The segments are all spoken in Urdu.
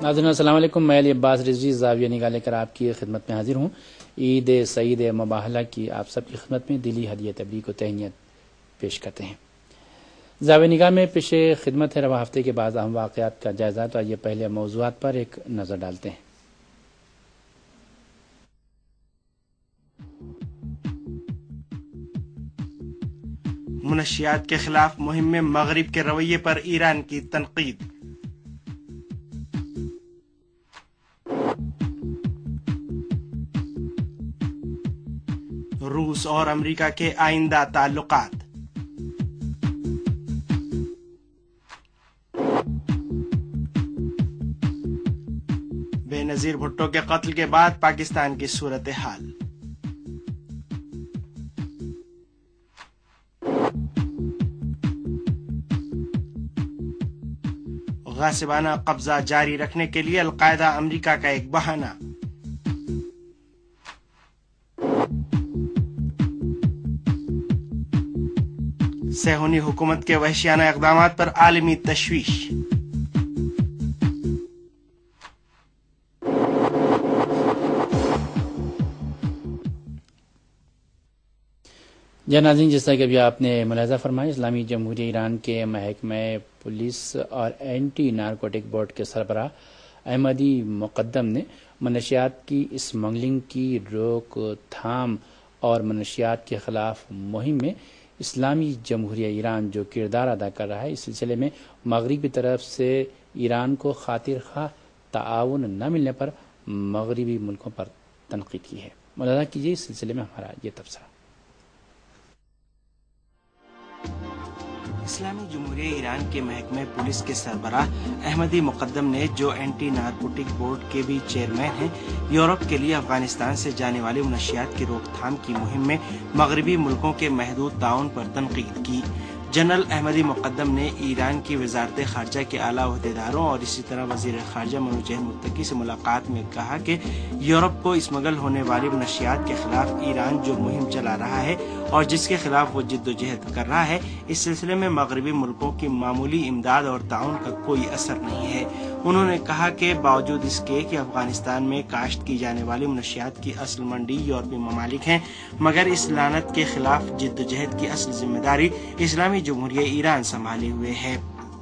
ناظرین السلام علیکم، میں علی عباس رضوی زاویہ نگاہ لے کر آپ کی خدمت میں حاضر ہوں۔ عید سعید مباہلہ کی آپ سب کی خدمت میں دلی ہدیہ تبلیغ و تہنیت پیش کرتے ہیں۔ زاویہ نگاہ میں پیش خدمت ہے رواں ہفتے کے بعض اہم واقعات کا جائزہ۔ تو آئیے پہلے موضوعات پر ایک نظر ڈالتے ہیں۔ منشیات کے خلاف مہم میں مغرب کے رویے پر ایران کی تنقید۔ روس اور امریکہ کے آئندہ تعلقات۔ بے نظیر بھٹو کے قتل کے بعد پاکستان کی صورتحال۔ غاصبانہ قبضہ جاری رکھنے کے لیے القاعدہ امریکہ کا ایک بہانہ۔ صہیونی حکومت کے وحشیانہ اقدامات پر عالمی تشویش۔ ناظرین، جس طرح کہ ابھی آپ نے ملاحظہ فرمایا، اسلامی جمہوریہ ایران کے محکمہ پولیس اور اینٹی نارکوٹک بورڈ کے سربراہ احمدی مقدم نے منشیات کی اسمگلنگ کی روک تھام اور منشیات کے خلاف مہم میں اسلامی جمہوریہ ایران جو کردار ادا کر رہا ہے، اس سلسلے میں مغربی طرف سے ایران کو خاطر خواہ تعاون نہ ملنے پر مغربی ملکوں پر تنقید کی ہے۔ ملاحظہ کیجیے اس سلسلے میں ہمارا یہ تبصرہ۔ اسلامی جمہوریہ ایران کے محکمہ پولیس کے سربراہ احمدی مقدم نے، جو اینٹی نارکوٹک بورڈ کے بھی چیئرمین ہیں، یورپ کے لیے افغانستان سے جانے والی منشیات کی روک تھام کی مہم میں مغربی ملکوں کے محدود تعاون پر تنقید کی۔ جنرل احمدی مقدم نے ایران کی وزارت خارجہ کے اعلیٰ عہدیداروں اور اسی طرح وزیر خارجہ منوچہر متقی سے ملاقات میں کہا کہ یورپ کو اسمگل ہونے والی منشیات کے خلاف ایران جو مہم چلا رہا ہے اور جس کے خلاف وہ جد و جہد کر رہا ہے، اس سلسلے میں مغربی ملکوں کی معمولی امداد اور تعاون کا کوئی اثر نہیں ہے۔ انہوں نے کہا کہ باوجود اس کے کہ افغانستان میں کاشت کی جانے والی منشیات کی اصل منڈی یورپی ممالک ہیں، مگر اس لعنت کے خلاف جد و جہد کی اصل ذمہ داری اسلامی جمہوریہ ایران سنبھالے ہوئے ہے۔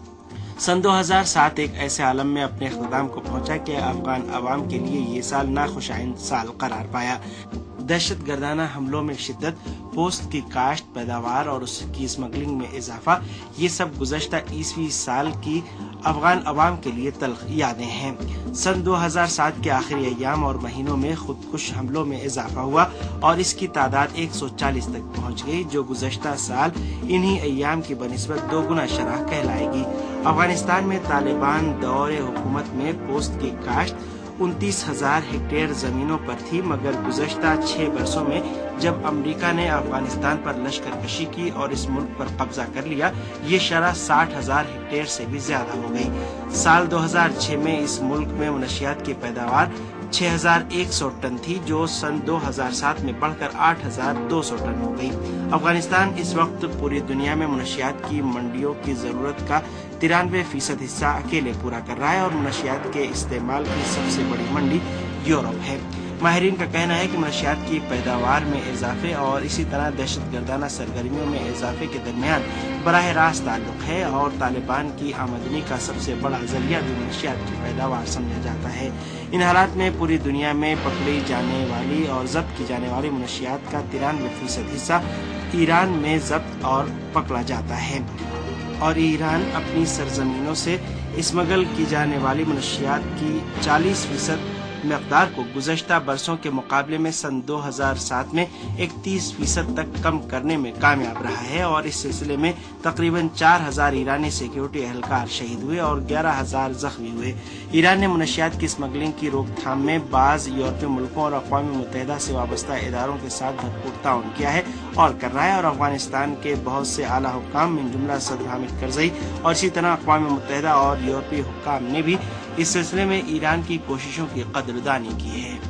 سن 2007 ایک ایسے عالم میں اپنے اختتام کو پہنچا کہ افغان عوام کے لیے یہ سال ناخوشائند سال قرار پایا۔ دہشت گردانہ حملوں میں شدت، پوست کی کاشت، پیداوار اور اس کی اسمگلنگ میں اضافہ، یہ سب گزشتہ عیسوی سال کی افغان عوام کے لیے تلخ یادیں ہیں۔ سن 2007 کے آخری ایام اور مہینوں میں خودکش حملوں میں اضافہ ہوا اور اس کی تعداد 140 تک پہنچ گئی، جو گزشتہ سال انہی ایام کی بنسبت 2 گنا شرح کہلائے گی۔ افغانستان میں طالبان دور حکومت میں پوست کی کاشت 29,000 ہیکٹیئر زمینوں پر تھی، مگر گزشتہ 6 برسوں میں جب امریکہ نے افغانستان پر لشکر کشی کی اور اس ملک پر قبضہ کر لیا، یہ شرح 60,000 ہیکٹیئر سے بھی زیادہ ہو گئی۔ سال 2006 میں اس ملک میں منشیات کی پیداوار 6,100 ٹن تھی، جو سن 2007 میں بڑھ کر 8,200 ٹن ہو گئی۔ افغانستان اس وقت پوری دنیا میں منشیات کی منڈیوں کی ضرورت کا 93% حصہ اکیلے پورا کر رہا ہے اور منشیات کے استعمال کی سب سے بڑی منڈی یورپ ہے۔ ماہرین کا کہنا ہے کہ منشیات کی پیداوار میں اضافے اور اسی طرح دہشت گردانہ سرگرمیوں میں اضافے کے درمیان براہ راست تعلق ہے، اور طالبان کی آمدنی کا سب سے بڑا ذریعہ بھی منشیات کی پیداوار سمجھا جاتا ہے۔ ان حالات میں پوری دنیا میں پکڑی جانے والی اور ضبط کی جانے والی منشیات کا 93% حصہ ایران میں ضبط اور پکڑا جاتا ہے، اور ایران اپنی سرزمینوں سے اسمگل کی جانے والی منشیات کی 40% مقدار کو گزشتہ برسوں کے مقابلے میں سن 2007 میں 31% تک کم کرنے میں کامیاب رہا ہے، اور اس سلسلے میں تقریباً 4,000 ایرانی سیکیورٹی اہلکار شہید ہوئے اور 11,000 زخمی ہوئے۔ ایران نے منشیات کی اسمگلنگ کی روک تھام میں بعض یورپی ملکوں اور اقوام متحدہ سے وابستہ اداروں کے ساتھ بھرپور تعاون کیا ہے اور کر رہا ہے، اور افغانستان کے بہت سے اعلیٰ حکام من جملہ صدر حامد کرزئی اور اسی طرح اقوام متحدہ اور یورپی حکام نے بھی اس سلسلے میں ایران کی کوششوں کی قدردانی کی ہے۔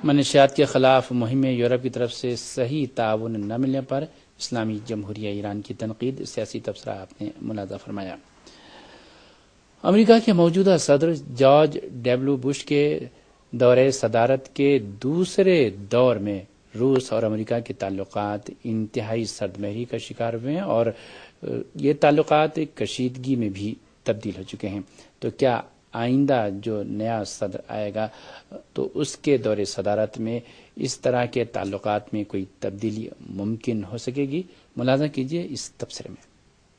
منشیات کے خلاف مہم میں یورپ کی طرف سے صحیح تعاون نہ ملنے پر اسلامی جمہوریہ ایران کی تنقید، سیاسی تبصرہ آپ نے ملاحظہ فرمایا۔ امریکہ کے موجودہ صدر جارج ڈبلیو بش کے دورہ صدارت کے دوسرے دور میں روس اور امریکہ کے تعلقات انتہائی سرد مہری کا شکار ہوئے ہیں اور یہ تعلقات کشیدگی میں بھی تبدیل ہو چکے ہیں۔ تو کیا آئندہ جو نیا صدر آئے گا تو اس کے دور صدارت میں اس طرح کے تعلقات میں کوئی تبدیلی ممکن ہو سکے گی؟ ملاحظہ کیجیے اس تبصرے میں۔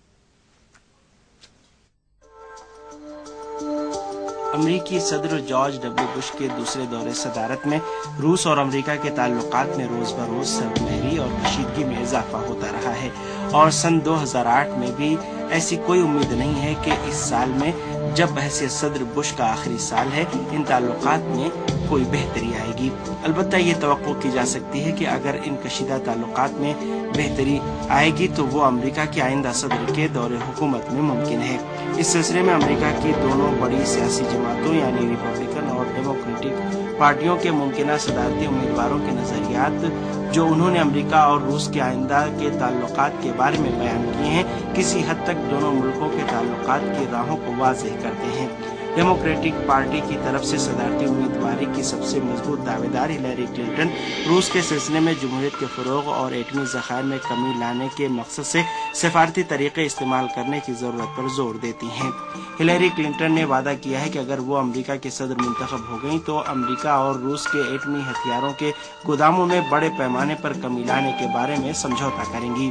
امریکی صدر جارج ڈبلیو بش کے دوسرے دور صدارت میں روس اور امریکہ کے تعلقات میں روز بروز سرد مہری اور کشیدگی میں اضافہ ہوتا رہا ہے، اور سن 2008 میں بھی ایسی کوئی امید نہیں ہے کہ اس سال میں، جب بحیثیت صدر بش کا آخری سال ہے، ان تعلقات میں کوئی بہتری آئے گی۔ البتہ یہ توقع کی جا سکتی ہے کہ اگر ان کشیدہ تعلقات میں بہتری آئے گی تو وہ امریکہ کے آئندہ صدر کے دور حکومت میں ممکن ہے۔ اس سلسلے میں امریکہ کی دونوں بڑی سیاسی جماعتوں یعنی ریپبلکن اور ڈیموکریٹک پارٹیوں کے ممکنہ صدارتی امیدواروں کے نظریات جو انہوں نے امریکہ اور روس کے آئندہ کے تعلقات کے بارے میں بیان کیے ہیں، کسی حد تک دونوں ملکوں کے تعلقات کی راہوں کو واضح کرتے ہیں۔ ڈیموکریٹک پارٹی کی طرف سے صدارتی امیدواری کی سب سے مضبوط دعوے دار ہلیری کلنٹن روس کے سلسلے میں جمہوریت کے فروغ اور ایٹمی ذخائر میں کمی لانے کے مقصد سے سفارتی طریقے استعمال کرنے کی ضرورت پر زور دیتی ہیں۔ ہلیری کلنٹن نے وعدہ کیا ہے کہ اگر وہ امریکہ کے صدر منتخب ہو گئیں تو امریکہ اور روس کے ایٹمی ہتھیاروں کے گوداموں میں بڑے پیمانے پر کمی لانے کے بارے میں سمجھوتا کریں گی۔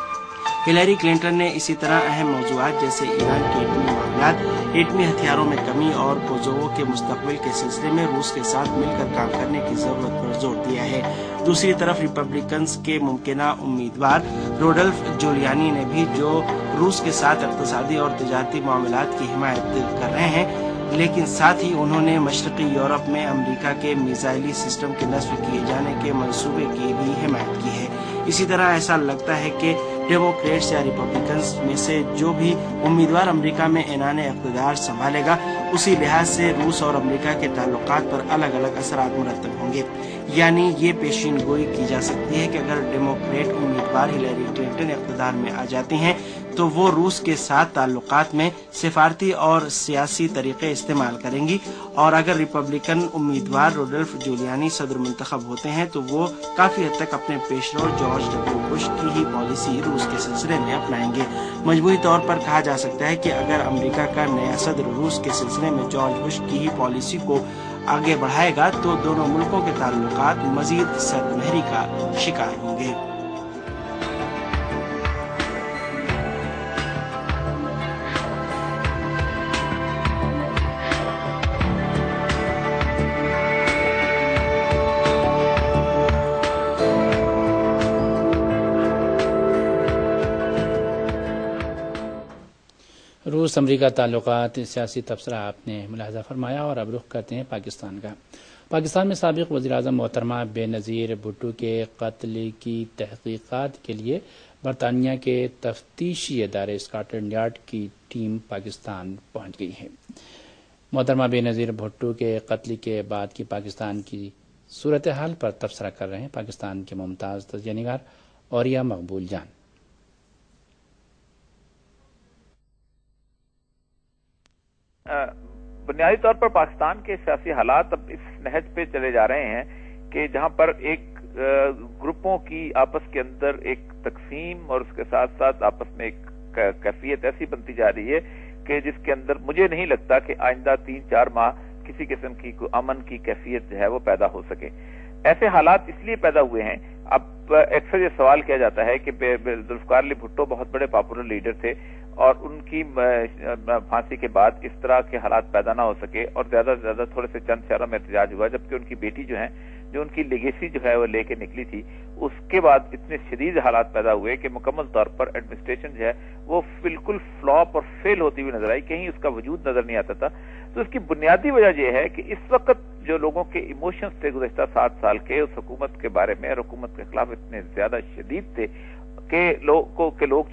ہلیری کلنٹن نے اسی طرح اہم موضوعات جیسے ایران کے ایٹمی معاملات، ایٹمی ہتھیاروں میں کمی اور کوزوو کے مستقبل کے سلسلے میں روس کے ساتھ مل کر کام کرنے کی ضرورت پر زور دیا ہے۔ دوسری طرف ریپبلکنز کے ممکنہ امیدوار روڈولف جولیانی نے بھی، جو روس کے ساتھ اقتصادی اور تجارتی معاملات کی حمایت کر رہے ہیں، لیکن ساتھ ہی انہوں نے مشرقی یورپ میں امریکہ کے میزائلی سسٹم کے نصب کیے جانے کے منصوبے کی بھی حمایت کی ہے۔ اسی طرح ایسا لگتا ہے کہ ڈیموکریٹس یا ریپبلکنز میں سے جو بھی امیدوار امریکہ میں اعلان اقتدار سنبھالے گا، اسی لحاظ سے روس اور امریکہ کے تعلقات پر الگ الگ اثرات مرتب ہوں گے۔ یعنی یہ پیشین گوئی کی جا سکتی ہے کہ اگر ڈیموکریٹ امیدوار ہلیری کلنٹن اقتدار میں آ جاتی ہیں تو وہ روس کے ساتھ تعلقات میں سفارتی اور سیاسی طریقے استعمال کریں گی، اور اگر ریپبلکن امیدوار روڈولف جولیانی صدر منتخب ہوتے ہیں تو وہ کافی حد تک اپنے پیشرو جارج ڈبلیو بش کی ہی پالیسی روس کے سلسلے میں اپنائیں گے۔ مجموعی طور پر کہا جا سکتا ہے کہ اگر امریکہ کا نیا صدر روس کے سلسلے میں جارج بش کی ہی پالیسی کو آگے بڑھائے گا تو دونوں ملکوں کے تعلقات مزید سرد مہری کا شکار ہوں گے۔ روس امریکہ تعلقات، سیاسی تبصرہ آپ نے ملاحظہ فرمایا، اور اب رخ کرتے ہیں پاکستان کا۔ پاکستان میں سابق وزیر اعظم محترمہ بے نظیر بھٹو کے قتل کی تحقیقات کے لیے برطانیہ کے تفتیشی ادارے اسکاٹلینڈ یارڈ کی ٹیم پاکستان پہنچ گئی ہے۔ محترمہ بے نظیر بھٹو کے قتل کے بعد کی پاکستان کی صورتحال پر تبصرہ کر رہے ہیں پاکستان کے ممتاز تجزیہ نگار اوریا مقبول جان۔ بنیادی طور پر پاکستان کے سیاسی حالات اب اس نہج پہ چلے جا رہے ہیں کہ جہاں پر ایک گروپوں کی آپس کے اندر ایک تقسیم اور اس کے ساتھ ساتھ آپس میں ایک کیفیت ایسی بنتی جا رہی ہے کہ جس کے اندر مجھے نہیں لگتا کہ آئندہ 3-4 ماہ کسی قسم کی امن کی کیفیت جو ہے وہ پیدا ہو سکے۔ ایسے حالات اس لیے پیدا ہوئے ہیں، اب اکثر یہ سوال کیا جاتا ہے کہ ذوالفقار علی بھٹو بہت بڑے پاپولر لیڈر تھے اور ان کی پھانسی کے بعد اس طرح کے حالات پیدا نہ ہو سکے اور زیادہ سے زیادہ تھوڑے سے چند شہروں میں احتجاج ہوا، جبکہ ان کی بیٹی جو ہیں، جو ان کی لیگیسی جو ہے وہ لے کے نکلی تھی، اس کے بعد اتنے شدید حالات پیدا ہوئے کہ مکمل طور پر ایڈمنسٹریشن جو ہے وہ بالکل فلاپ اور فیل ہوتی ہوئی نظر آئی، کہیں اس کا وجود نظر نہیں آتا تھا۔ تو اس کی بنیادی وجہ یہ ہے کہ اس وقت جو لوگوں کے ایموشنز تھے گزشتہ 7 سال کے اس حکومت کے بارے میں اور حکومت کے خلاف اتنے زیادہ شدید تھے کہ لوگ جو ہیں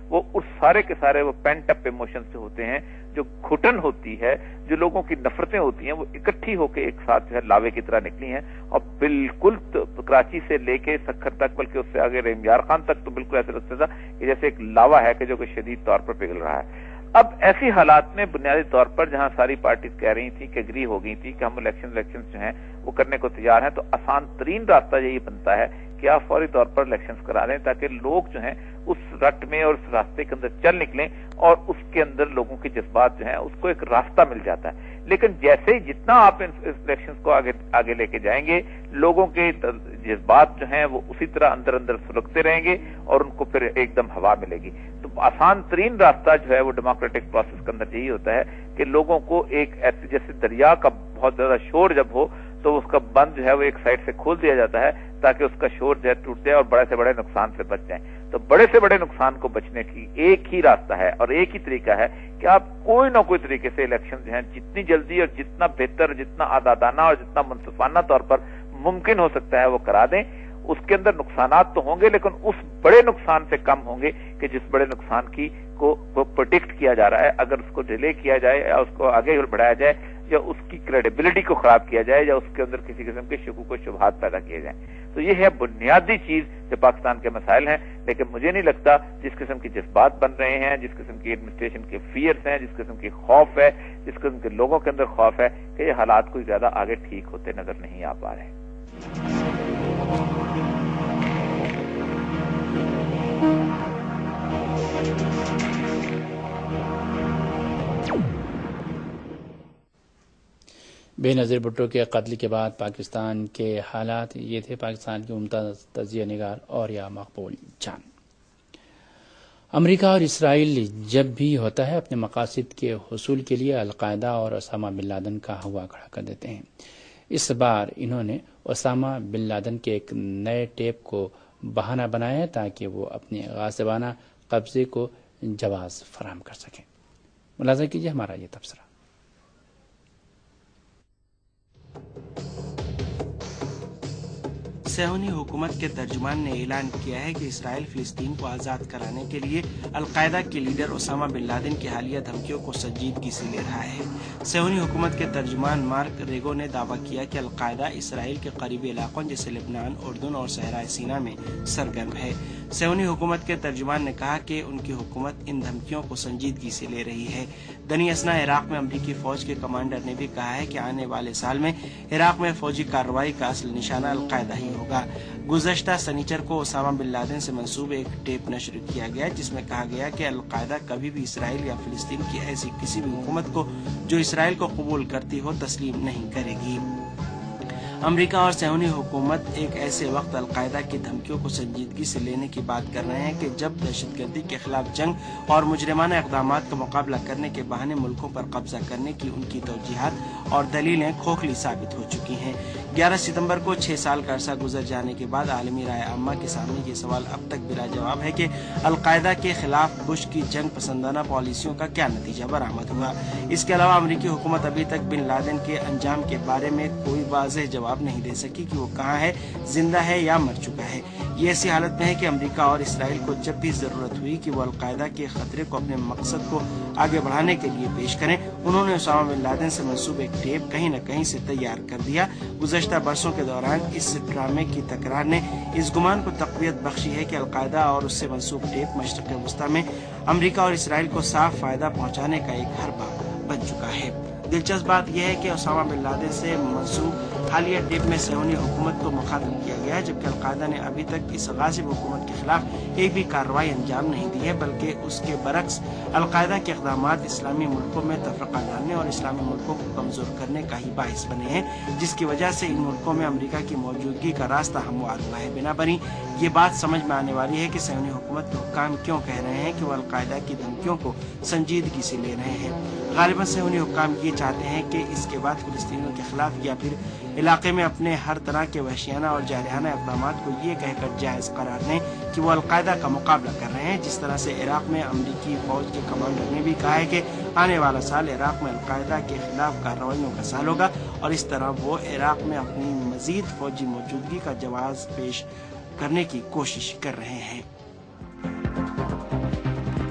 वो उस सारे के सारे वो पेंट अप इमोशन से होते हैं, जो घुटन होती है, जो लोगों की नफरतें होती हैं, वो इकट्ठी होकर एक साथ जो है लावे की तरह निकली हैं और बिल्कुल कराची से लेके सखर तक, बल्कि उससे आगे रेमयार खान तक तो बिल्कुल ऐसे लगता था कि जैसे एक लावा है कि जो कि शदीद तौर पर पिघल रहा है। अब ऐसी हालात में बुनियादी तौर पर जहां सारी पार्टीज कह रही थी कि एग्री हो गई थी कि हम इलेक्शन जो हैं वो करने को तैयार हैं, तो आसान तरीन रास्ता यही बनता है कि आप फौरी तौर पर इलेक्शंस करा लें ताकि लोग जो हैं उस रट में और उस रास्ते के अंदर चल निकलें और उसके अंदर लोगों के जज्बात जो हैं उसको एक रास्ता मिल जाता है। लेकिन जैसे ही जितना आप इलेक्शंस को आगे लेके जाएंगे, लोगों के जज्बात जो हैं वो उसी तरह अंदर अंदर सुलगते रहेंगे और उनको फिर एकदम हवा मिलेगी। तो आसान तरीन रास्ता जो है वो डेमोक्रेटिक प्रोसेस के अंदर यही होता है कि लोगों को एक ऐसे जैसे दरिया का बहुत ज्यादा शोर जब हो तो उसका बंद जो है वो एक साइड से खोल दिया जाता है ताकि उसका शोर जो है टूट जाए और बड़े से बड़े नुकसान से बच जाए। तो बड़े से बड़े नुकसान को बचने की एक ही रास्ता है और एक ही तरीका है कि आप कोई ना कोई तरीके से इलेक्शन जो है जितनी जल्दी और जितना बेहतर, जितना आजादाना और जितना मुनसिफाना तौर पर मुमकिन हो सकता है वो करा दें। उसके अंदर नुकसानात तो होंगे लेकिन उस बड़े नुकसान से कम होंगे कि जिस बड़े नुकसान की को प्रोटेक्ट किया जा रहा है। अगर उसको डिले किया जाए या उसको आगे बढ़ाया जाए या उसकी क्रेडिबिलिटी को खराब किया जाए या उसके अंदर किसी किस्म के शकूक व शुबहात पैदा किए जाए, तो ये है बुनियादी चीज जो पाकिस्तान के मसाइल हैं। लेकिन मुझे नहीं लगता जिस किस्म की जज्बात बन रहे हैं, जिस किस्म की एडमिनिस्ट्रेशन के फियर्स हैं, जिस किस्म की खौफ है, जिस किस्म के लोगों के अंदर खौफ है कि ये हालात कोई ज्यादा आगे ठीक होते नजर नहीं आ पा रहे। बेनज़ीर भुट्टो के कत्ल के बाद पाकिस्तान के हालात ये थे। पाकिस्तान के मुमताज़ तजिया निगार और या मकबूल जान। अमेरिका और इसराइल जब भी होता है अपने मकासद के हुसूल के लिए अलकायदा और ओसामा बिन लादेन का हवा खड़ा कर देते हैं। इस बार इन्होंने ओसामा बिन लादेन के एक नए टेप को बहाना बनाया है ताकि वो अपने गासिबाना कब्जे को जवाज़ फराहम कर सकें। मुलाज़ा कीजिए हमारा ये तबसरा। सेहूनी हुकूमत के तर्जुमान ने ऐलान किया है कि इसराइल फिलिस्तीन को आज़ाद कराने के लिए अलकायदा के लीडर ओसामा बिन लादेन की हालिया धमकियों को संजीदगी से ले रहा है। सेहूनी हुकूमत के तर्जुमान मार्क रेगो ने दावा किया कि अलकायदा इसराइल के करीबी इलाकों जैसे लेबनान, उर्दून और सहराए सीना में सरगर्म है। सेहूनी हुकूमत के तर्जुमान ने कहा कि उनकी हुकूमत इन धमकियों को संजीदगी से ले रही है। दनी असना इराक में अमरीकी फौज के कमांडर ने भी कहा है कि आने वाले साल में इराक में फौजी कार्रवाई का असल निशाना अलकायदा ही होगा। गुज़श्ता शनिचर को ओसामा बिन लादेन से मंसूब एक टेप नश्र किया गया जिसमें कहा गया कि अलकायदा कभी भी इसराइल या फिलिस्तीन की ऐसी किसी भी हुकूमत को जो इसराइल को कबूल करती हो तस्लीम नहीं करेगी। अमेरिका और सेहूनी हुकूमत एक ऐसे वक्त अलकायदा की धमकियों को संजीदगी से लेने की बात कर रहे हैं कि जब दहशतगर्दी के खिलाफ जंग और मुजरिमाना इक़दामात का मुकाबला करने के बहाने मुल्कों पर कब्जा करने की उनकी तौजीहात और दलीलें खोखली साबित हो चुकी हैं। 11 सितंबर को 6 साल का अरसा गुजर जाने के बाद आलमी राय आम्मा के सामने ये सवाल अब तक बिला जवाब है कि अलकायदा के खिलाफ बुश की जंग पसंदाना पॉलिसियों का क्या नतीजा बरामद हुआ। इसके अलावा अमरीकी हुकूमत अभी तक बिन लादेन के अंजाम के बारे में कोई वाज़ेह जवाब नहीं दे सकी कि वो कहाँ है, जिंदा है या मर चुका है। ये ऐसी हालत में है कि अमेरिका और इसराइल को जब भी जरूरत हुई कि वो अलकायदा के खतरे को अपने मकसद को आगे बढ़ाने के लिए पेश करें, उन्होंने ओसामा बिन लादेन से मंसूब एक टेप कहीं न कहीं से तैयार कर दिया। गुज़श्ता बरसों के दौरान इस ड्रामे की तकरार ने इस गुमान को तक़वियत बख्शी है कि अलकायदा और उससे मंसूब टेप मशरिक़ वस्ता में अमेरिका और इसराइल को साफ फायदा पहुंचाने का एक हरबा बन चुका है। दिलचस्प बात यह है कि ओसामा बिन लादेन से मंसूब हालिया टेप में सेहूनी हुकूमत को मुखातिब किया गया है, जबकि अलकायदा ने अभी तक इस गासिब हुकूमत के खिलाफ एक भी कार्रवाई अंजाम नहीं दी है, बल्कि उसके बरक्स अलकायदा के इक़दामात इस्लामी मुल्कों में तफरका डालने और इस्लामी मुल्कों को कमजोर करने का ही बाइस बने हैं, जिसकी वजह से इन मुल्कों में अमेरिका की मौजूदगी का रास्ता हमवार हुआ है। बिनाबरी ये बात समझ में आने वाली है कि सेहूनी हुकूमत के हुक्काम क्यों कह रहे हैं कि वो अलकायदा की धमकियों को संजीदगी से ले रहे हैं। गालिबन सेहूनी हुक्काम ये चाहते हैं कि इसके बाद फिलिस्तीनियों के खिलाफ या फिर इलाके में अपने हर तरह के वहशियाना और जारहाना इक़दामात को ये कहकर जायज़ करार दें कि वो अलकायदा का मुकाबला कर रहे हैं। जिस तरह से इराक में अमरीकी फौज के कमांडर ने भी कहा है कि आने वाला साल इराक में अलकायदा के खिलाफ कार्रवाइयों का साल होगा और इस तरह वो इराक में अपनी मजीद फौजी मौजूदगी का जवाब पेश करने की कोशिश कर रहे हैं।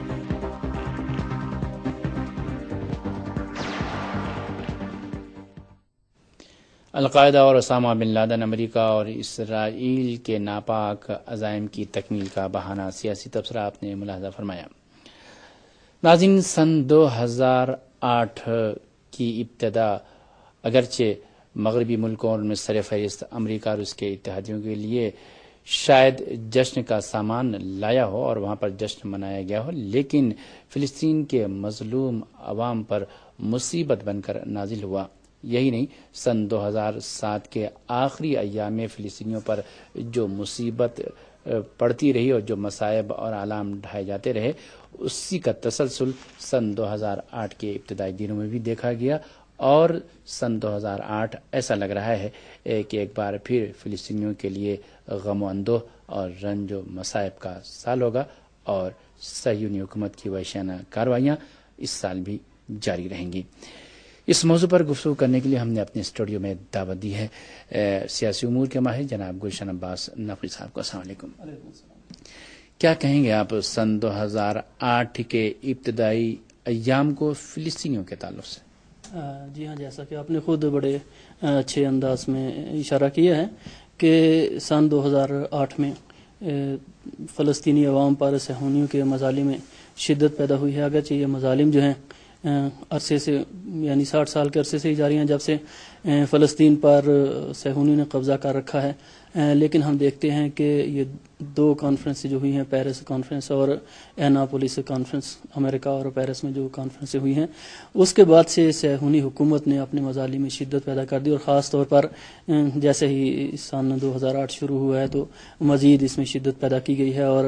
القاعدہ اور اسامہ بن لادن امریکہ اور اسرائیل کے ناپاک عزائم کی تکمیل کا بہانہ، سیاسی تبصرہ آپ نے ملاحظہ فرمایا۔ ناظرین، سن 2008 کی ابتدا اگرچہ مغربی ملکوں اور میں سر فہرست امریکہ اور اس کے اتحادیوں کے لیے شاید جشن کا سامان لایا ہو اور وہاں پر جشن منایا گیا ہو، لیکن فلسطین کے مظلوم عوام پر مصیبت بن کر نازل ہوا۔ یہی نہیں، سن 2007 کے آخری ایام میں فلسطینیوں پر جو مصیبت پڑتی رہی اور جو مصائب اور آلام ڈھائے جاتے رہے، اسی کا تسلسل سن 2008 کے ابتدائی دنوں میں بھی دیکھا گیا، اور سن 2008 ایسا لگ رہا ہے کہ ایک بار پھر فلسطینیوں کے لیے غم و اندوہ اور رنج و مصائب کا سال ہوگا، اور صہیونی حکومت کی وحشیانہ کارروائیاں اس سال بھی جاری رہیں گی۔ اس موضوع پر گفتگو کرنے کے لیے ہم نے اپنے اسٹوڈیو میں دعوت دی ہے سیاسی امور کے ماہر جناب گلشن عباس نقوی صاحب کو۔ السلام علیکم۔ کیا کہیں گے آپ سن 2008 کے ابتدائی ایام کو فلسطینیوں کے تعلق سے؟ جی ہاں، جیسا کہ آپ نے خود بڑے اچھے انداز میں اشارہ کیا ہے کہ سن 2008 میں فلسطینی عوام پر صہیونیوں کے مظالم میں شدت پیدا ہوئی ہے۔ اگرچہ یہ مظالم جو ہیں عرصے سے، یعنی 60 سال کے عرصے سے ہی جاری ہیں جب سے فلسطین پر صہیونیوں نے قبضہ کر رکھا ہے، لیکن ہم دیکھتے ہیں کہ یہ دو کانفرنس جو ہوئی ہیں، پیرس کانفرنس اور ایناپولیس کانفرنس، امریکہ اور پیرس میں جو کانفرنسیں ہوئی ہیں، اس کے بعد سے صہیونی حکومت نے اپنے مظالم میں شدت پیدا کر دی، اور خاص طور پر جیسے ہی سن 2008 شروع ہوا ہے تو مزید اس میں شدت پیدا کی گئی ہے، اور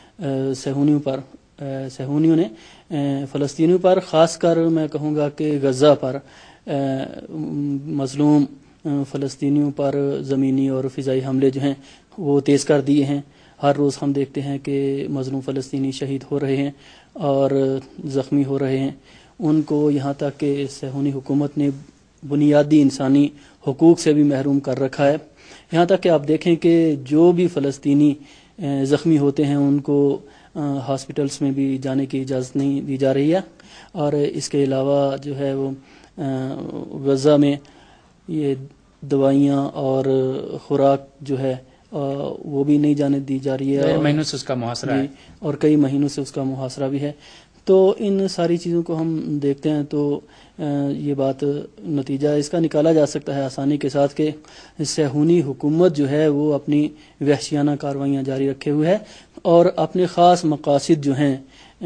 صہیونیوں نے فلسطینیوں پر، خاص کر میں کہوں گا کہ غزہ پر مظلوم فلسطینیوں پر زمینی اور فضائی حملے جو ہیں وہ تیز کر دیے ہیں۔ ہر روز ہم دیکھتے ہیں کہ مظلوم فلسطینی شہید ہو رہے ہیں اور زخمی ہو رہے ہیں۔ ان کو یہاں تک کہ صہیونی حکومت نے بنیادی انسانی حقوق سے بھی محروم کر رکھا ہے، یہاں تک کہ آپ دیکھیں کہ جو بھی فلسطینی زخمی ہوتے ہیں ان کو ہاسپٹلس میں بھی جانے کی اجازت نہیں دی جا رہی ہے، اور اس کے علاوہ جو ہے وہ غزہ میں یہ دوائیاں اور خوراک جو ہے وہ بھی نہیں جانے دی جا رہی ہے، کئی مہینوں سے اس کا محاصرہ ہے، اور کئی مہینوں سے اس کا محاصرہ بھی ہے۔ تو ان ساری چیزوں کو ہم دیکھتے ہیں تو یہ بات نتیجہ اس کا نکالا جا سکتا ہے آسانی کے ساتھ کہ صہیونی حکومت جو ہے وہ اپنی وحشیانہ کارروائیاں جاری رکھے ہوئے ہے، اور اپنے خاص مقاصد جو ہیں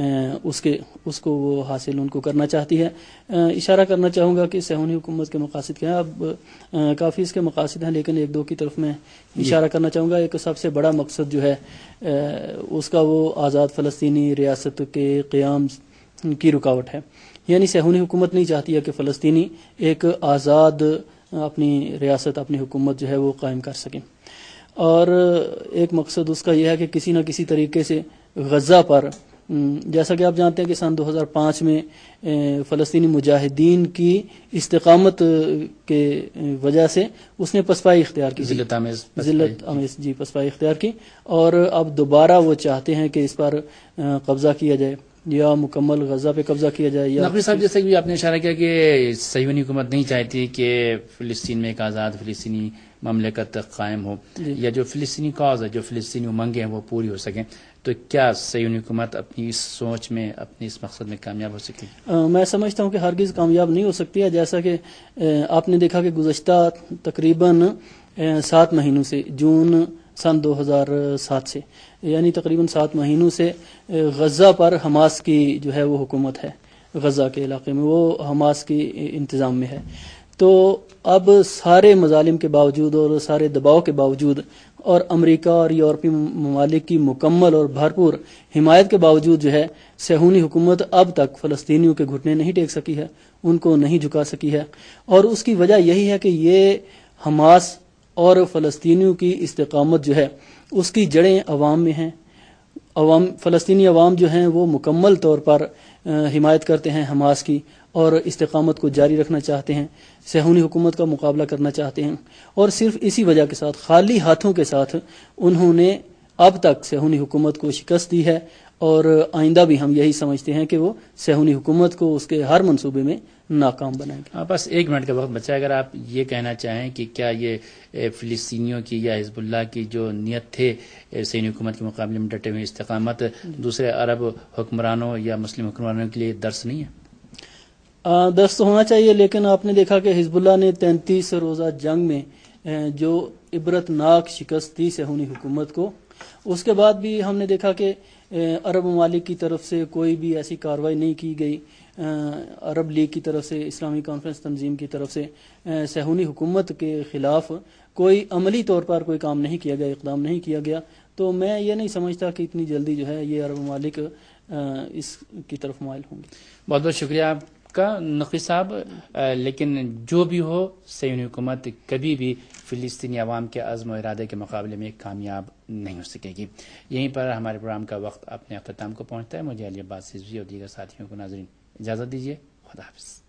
اس کو وہ حاصل ان کو کرنا چاہتی ہے۔ اشارہ کرنا چاہوں گا کہ صہیونی حکومت کے مقاصد کیا ہیں، اب کافی اس کے مقاصد ہیں لیکن ایک دو کی طرف میں اشارہ کرنا چاہوں گا۔ ایک سب سے بڑا مقصد جو ہے اس کا وہ آزاد فلسطینی ریاست کے قیام کی رکاوٹ ہے، یعنی صہیونی حکومت نہیں چاہتی ہے کہ فلسطینی ایک آزاد اپنی ریاست، اپنی حکومت جو ہے وہ قائم کر سکیں، اور ایک مقصد اس کا یہ ہے کہ کسی نہ کسی طریقے سے غزہ پر، جیسا کہ آپ جانتے ہیں کہ سن 2005 میں فلسطینی مجاہدین کی استقامت کے وجہ سے اس نے پسپائی اختیار کی، ذلت آمیز پسپائی اختیار کی، اور اب دوبارہ وہ چاہتے ہیں کہ اس پر قبضہ کیا جائے، یا مکمل غزہ پہ قبضہ کیا جائے۔ نقوی صاحب، جیسے کہ آپ نے اشارہ کیا کہ صہیونی حکومت نہیں چاہتی کہ فلسطین میں ایک آزاد فلسطینی مملکت قائم ہو، یا جو فلسطینی کاز ہے، جو فلسطینی امنگیں ہیں وہ پوری ہو سکیں، تو کیا صہیونی حکومت اپنی اس سوچ میں، اپنی اس مقصد میں کامیاب ہو سکے گی؟ میں سمجھتا ہوں کہ ہرگز کامیاب نہیں ہو سکتی ہے، جیسا کہ آپ نے دیکھا کہ گزشتہ تقریباً 7 مہینوں سے، جون سن 2007 سے، یعنی تقریباً 7 مہینوں سے غزہ پر حماس کی جو ہے وہ حکومت ہے، غزہ کے علاقے میں وہ حماس کی انتظام میں ہے۔ تو اب سارے مظالم کے باوجود اور سارے دباؤ کے باوجود، اور امریکہ اور یورپی ممالک کی مکمل اور بھرپور حمایت کے باوجود جو ہے صہیونی حکومت اب تک فلسطینیوں کے گھٹنے نہیں ٹیک سکی ہے، ان کو نہیں جھکا سکی ہے، اور اس کی وجہ یہی ہے کہ یہ حماس اور فلسطینیوں کی استقامت جو ہے اس کی جڑیں عوام میں ہیں۔ فلسطینی عوام جو ہیں وہ مکمل طور پر حمایت کرتے ہیں حماس کی، اور استقامت کو جاری رکھنا چاہتے ہیں، صہیونی حکومت کا مقابلہ کرنا چاہتے ہیں، اور صرف اسی وجہ کے ساتھ، خالی ہاتھوں کے ساتھ انہوں نے اب تک صہیونی حکومت کو شکست دی ہے، اور آئندہ بھی ہم یہی سمجھتے ہیں کہ وہ صہیونی حکومت کو اس کے ہر منصوبے میں ناکام بنائیں گے۔ بس 1 منٹ کا وقت بچا ہے، اگر آپ یہ کہنا چاہیں کہ کیا یہ فلسطینیوں کی یا حزب اللہ کی جو نیت تھے صہیونی حکومت کے مقابلے میں ڈٹے ہوئے استقامت دوسرے عرب حکمرانوں یا مسلم حکمرانوں کے لیے درس نہیں ہے؟ درس تو ہونا چاہیے، لیکن آپ نے دیکھا کہ حزب اللہ نے 33 روزہ جنگ میں جو عبرت ناک شکست دی صہیونی حکومت کو، اس کے بعد بھی ہم نے دیکھا کہ عرب ممالک کی طرف سے کوئی بھی ایسی کارروائی نہیں کی گئی، عرب لیگ کی طرف سے، اسلامی کانفرنس تنظیم کی طرف سے صہیونی حکومت کے خلاف کوئی عملی طور پر کوئی کام نہیں کیا گیا، اقدام نہیں کیا گیا۔ تو میں یہ نہیں سمجھتا کہ اتنی جلدی جو ہے یہ عرب ممالک اس کی طرف مائل ہوں گے۔ بہت بہت شکریہ آپ کا نقی صاحب، لیکن جو بھی ہو صہیونی حکومت کبھی بھی فلسطینی عوام کے عزم و ارادے کے مقابلے میں کامیاب نہیں ہو سکے گی۔ یہیں پر ہمارے پروگرام کا وقت اپنے اختتام کو پہنچتا ہے۔ مجھے علی عباس رضوی اور دیگر ساتھیوں کو ناظرین اجازت دیجیے، خدا حافظ۔